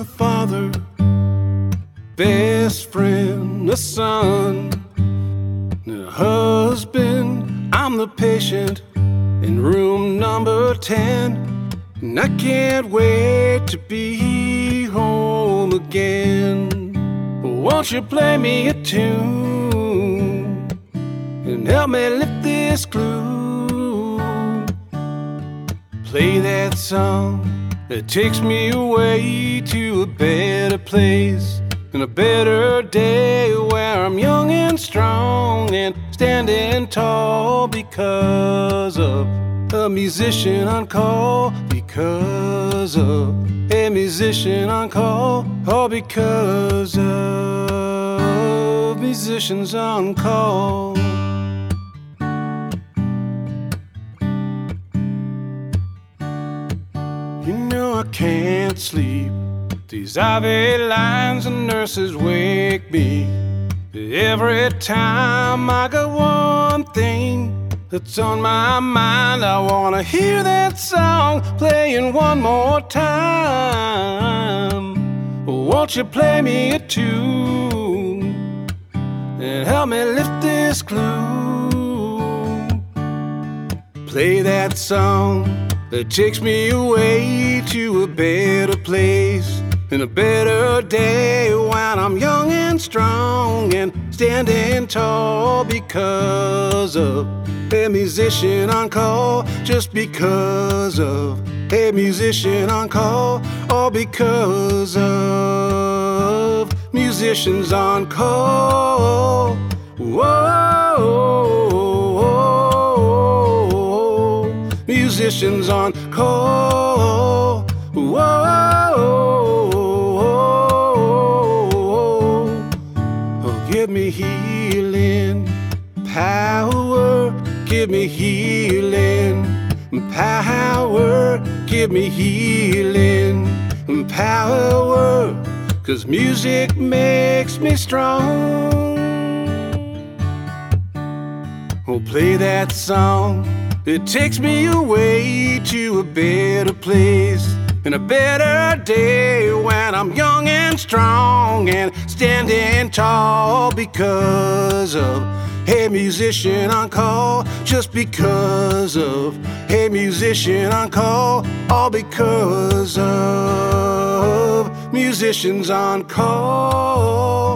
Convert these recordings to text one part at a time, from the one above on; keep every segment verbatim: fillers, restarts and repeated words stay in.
a father, best friend, a son, a husband. I'm the patient in room number ten, and I can't wait to be home again. Won't you play me a tune and help me lift this glue? Play that song that takes me away to a better place and a better day, where I'm young and strong and standing tall because of a musician on call, because of a musician on call, all because of musicians on call. You know I can't sleep. These I V lines and nurses wake me. Every time I got one thing that's on my mind, I wanna hear that song playing one more time. Won't you play me a tune and help me lift this glue? Play that song that takes me away to a better place and a better day, when I'm young and strong and standing tall because of a musician on call, just because of a musician on call, all because of musicians on call. Whoa, musicians on call. Whoa. Give me healing power, give me healing power, give me healing power, 'cause music makes me strong. Oh, play that song, it takes me away to a better place and a better day, when I'm young and strong and standing tall because of a musician on call, just because of a musician on call, all because of musicians on call.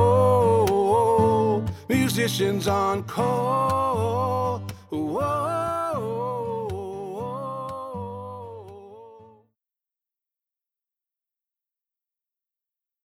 Whoa, musicians on call. Whoa.